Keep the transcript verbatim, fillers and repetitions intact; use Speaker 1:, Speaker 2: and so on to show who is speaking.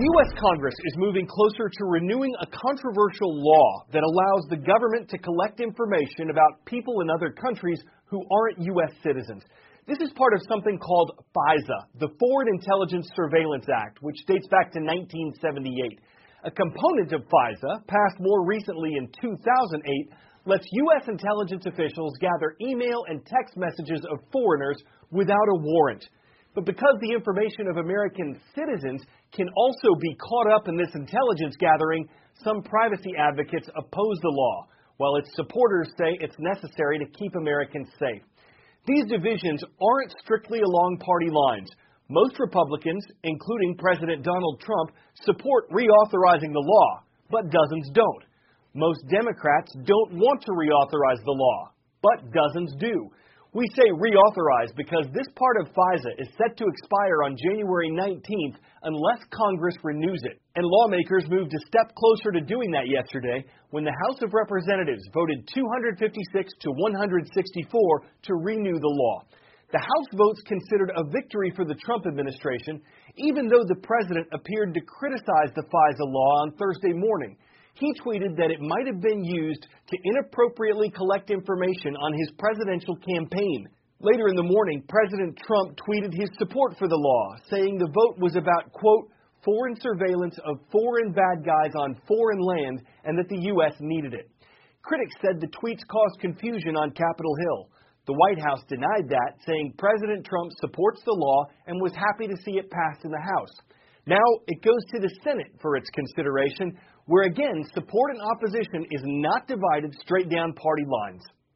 Speaker 1: The U S Congress is moving closer to renewing a controversial law that allows the government to collect information about people in other countries who aren't U S citizens. This is part of something called FISA, the Foreign Intelligence Surveillance Act, which dates back to nineteen seventy-eight. A component of FISA, passed more recently in two thousand eight, lets U S intelligence officials gather email and text messages of foreigners without a warrant. But because the information of American citizens can also be caught up in this intelligence gathering, some privacy advocates oppose the law, while its supporters say it's necessary to keep Americans safe. These divisions aren't strictly along party lines. Most Republicans, including President Donald Trump, support reauthorizing the law, but dozens don't. Most Democrats don't want to reauthorize the law, but dozens do. We say reauthorize because this part of FISA is set to expire on January nineteenth unless Congress renews it. And lawmakers moved a step closer to doing that yesterday when the House of Representatives voted two hundred fifty-six to one hundred sixty-four to renew the law. The House votes considered a victory for the Trump administration, even though the president appeared to criticize the FISA law on Thursday morning. He tweeted that it might have been used to inappropriately collect information on his presidential campaign. Later in the morning, President Trump tweeted his support for the law, saying the vote was about, quote, foreign surveillance of foreign bad guys on foreign land and that the U S needed it. Critics said the tweets caused confusion on Capitol Hill. The White House denied that, saying President Trump supports the law and was happy to see it passed in the House. Now it goes to the Senate for its consideration, where again support and opposition is not divided straight down party lines.